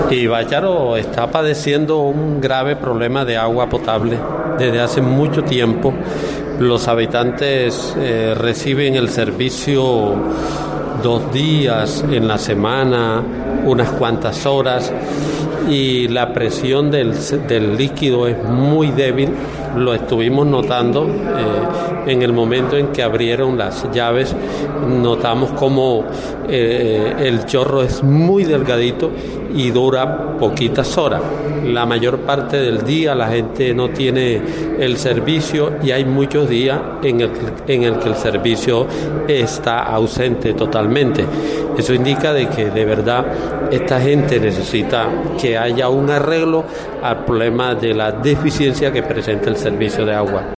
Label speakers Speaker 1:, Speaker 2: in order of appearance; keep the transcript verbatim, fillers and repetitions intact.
Speaker 1: Y Bávaro está padeciendo un grave problema de agua potable desde hace mucho tiempo. Los habitantes eh, reciben el servicio dos días en la semana, unas cuantas horas, y la presión del, del líquido es muy débil. Lo estuvimos notando eh, en el momento en que abrieron las llaves. Notamos como eh, el chorro es muy delgadito y dura poquitas horas. La mayor parte del día la gente no tiene el servicio y hay muchos días en el, en el que el servicio está ausente totalmente. Eso indica de que de verdad esta gente necesita que haya un arreglo al problema de la deficiencia que presenta el servicio de agua.